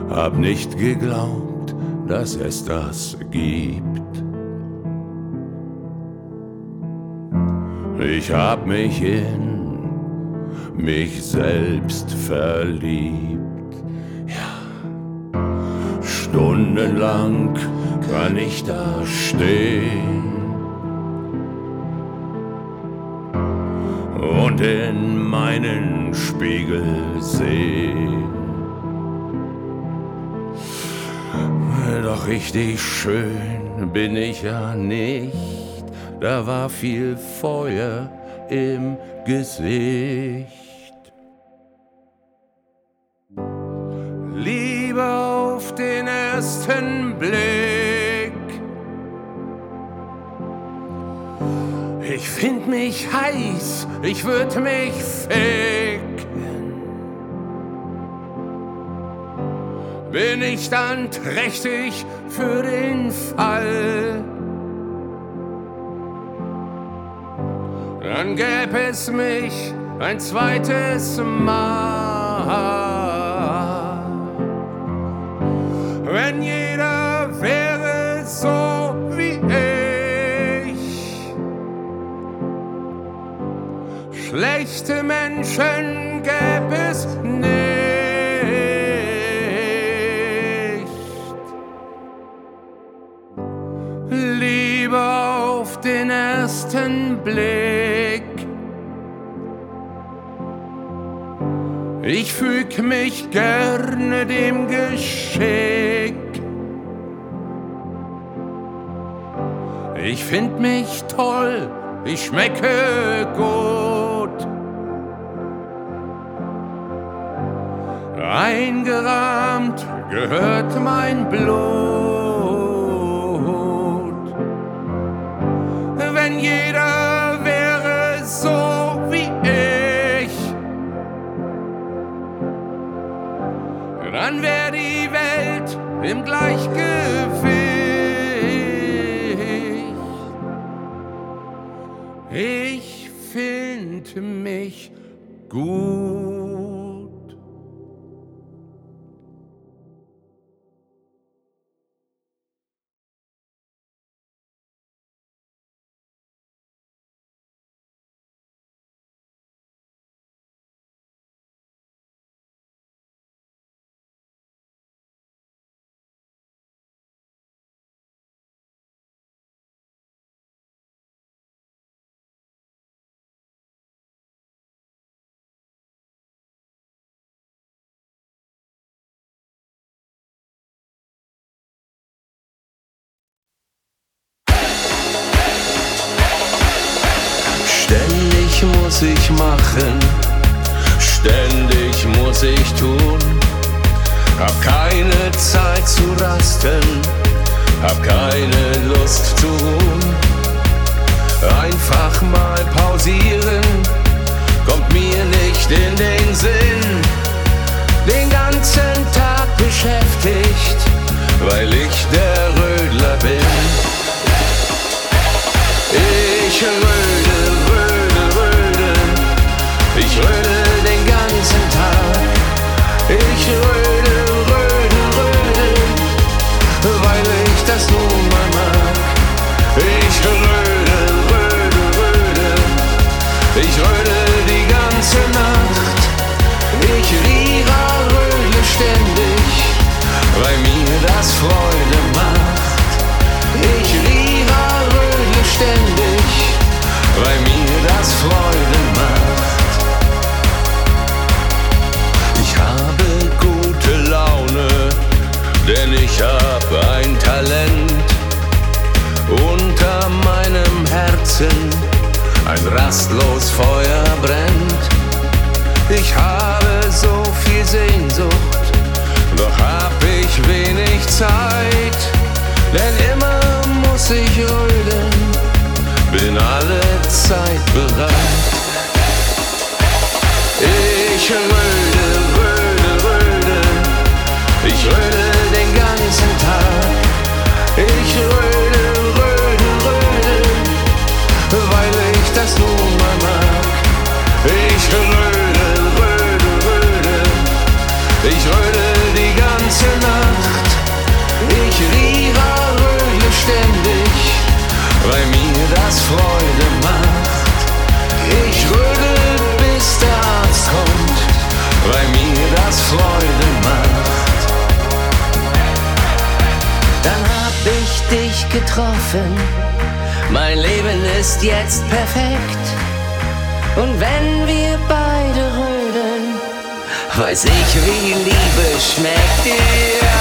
hab nicht geglaubt, dass es das gibt. Ich hab mich in mich selbst verliebt. Ja, stundenlang kann ich da stehen und in meinen Spiegel sehen. Doch richtig schön bin ich ja nicht, da war viel Feuer im Gesicht. Liebe auf den ersten Blick, ich find mich heiß, ich würd mich ficken. Bin ich dann trächtig für den Fall, dann gäb es mich ein zweites Mal. Wenn jeder wäre so wie ich, schlechte Menschen gäb es nicht. Liebe auf den ersten Blick, ich füg mich gerne dem Geschick. Ich find mich toll, ich schmecke gut, eingerahmt gehört mein Blut. Wenn jeder wäre so wie ich, dann wär die Welt im Gleichgewicht. Ich find mich gut. Ständig muss ich machen, ständig muss ich tun. Hab keine Zeit zu rasten, hab keine Lust zu ruhen. Einfach mal pausieren, kommt mir nicht in den Sinn. Den ganzen Tag beschäftigt, weil ich der Rödler bin. Ich rödel, ich rödel den ganzen Tag. Ich rödel, weil ich das nun mal mag. Ich rödel, ich rödel die ganze Nacht. Ich rödle ständig, weil mir das Freude macht. Ich rödle ständig, weil mir das Freude macht. Ich habe gute Laune, denn ich hab ein Talent. Unter meinem Herzen ein rastlos Feuer brennt. Ich habe so viel Sehnsucht, doch hab ich wenig Zeit. Denn immer muss ich rödeln, bin alle Zeit bereit. Ich rödel, ich rödel den ganzen Tag. Ich rödel, weil ich das nun mal mag. Ich rödel, ich rödel die ganze Freude macht. Ich rödel, bis der Arzt kommt, weil mir das Freude macht. Dann hab ich dich getroffen, mein Leben ist jetzt perfekt. Und wenn wir beide rödeln, weiß ich, wie Liebe schmeckt. Yeah.